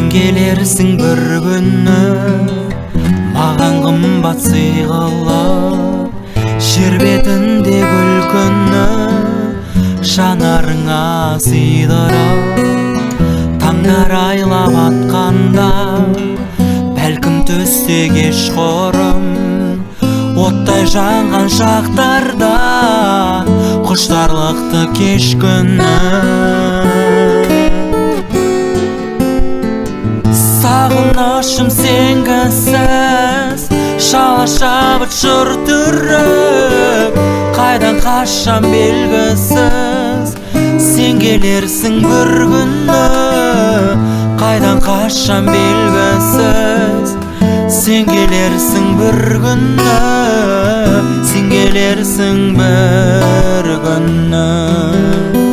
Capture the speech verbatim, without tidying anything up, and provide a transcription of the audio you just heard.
келерсің бір күні, маған қымбат сый қылып, жер бетінде күлкіні жанарыңа сыйдырып. Таңдар айлап атқанда, бәлкім түссе кешқұрым, оттай жанған шақтарда құштарлықты кеш күні. Сағынышым сенгісіз, шала шабыт жүртіріп, қайдан қашам белгісіз. Сен келерсің бір күні, қайдан қашам белгісіз. Сен келерсің бір күні, сен келерсің бір күні.